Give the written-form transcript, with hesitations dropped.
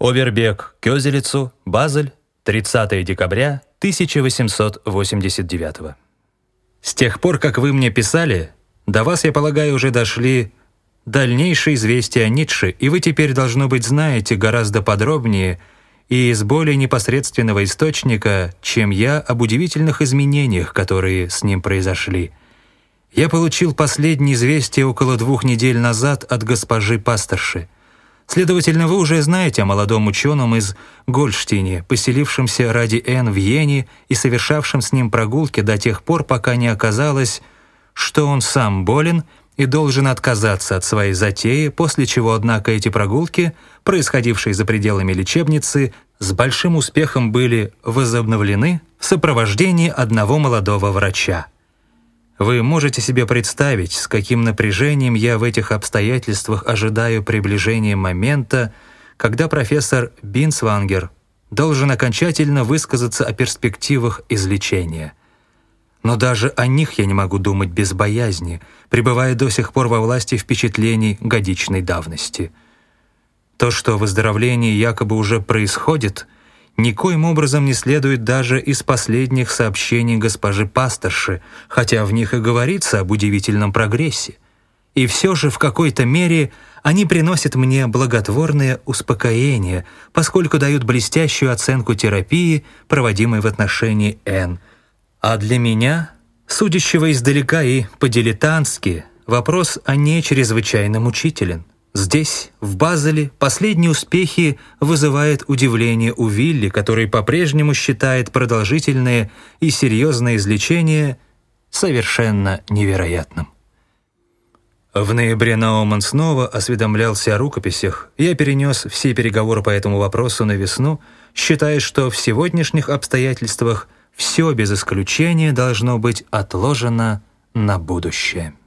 Овербек Кёзелецу, Базель, 30 декабря 1889. С тех пор, как вы мне писали, до вас, я полагаю, уже дошли дальнейшие известия о Ницше, и вы теперь, должно быть, знаете гораздо подробнее и из более непосредственного источника, чем я, об удивительных изменениях, которые с ним произошли. Я получил последние известия около 2 недель назад от госпожи пасторши. Следовательно, вы уже знаете о молодом ученом из Гольштине, поселившемся ради Н в Йене и совершавшем с ним прогулки до тех пор, пока не оказалось, что он сам болен и должен отказаться от своей затеи, после чего, однако, эти прогулки, происходившие за пределами лечебницы, с большим успехом были возобновлены в сопровождении одного молодого врача. Вы можете себе представить, с каким напряжением я в этих обстоятельствах ожидаю приближения момента, когда профессор Бинсвангер должен окончательно высказаться о перспективах излечения. Но даже о них я не могу думать без боязни, пребывая до сих пор во власти впечатлений годичной давности. То, что выздоровление якобы уже происходит, никоим образом не следует даже из последних сообщений госпожи пасторши, хотя в них и говорится об удивительном прогрессе. И все же в какой-то мере они приносят мне благотворное успокоение, поскольку дают блестящую оценку терапии, проводимой в отношении Н. А для меня, судящего издалека и по-дилетантски, вопрос о ней чрезвычайно мучителен. Здесь, в Базеле, последние успехи вызывают удивление у Вилли, который по-прежнему считает продолжительное и серьезное излечение совершенно невероятным. В ноябре Науман снова осведомлялся о рукописях. Я перенес все переговоры по этому вопросу на весну, считая, что в сегодняшних обстоятельствах все без исключения должно быть отложено на будущее.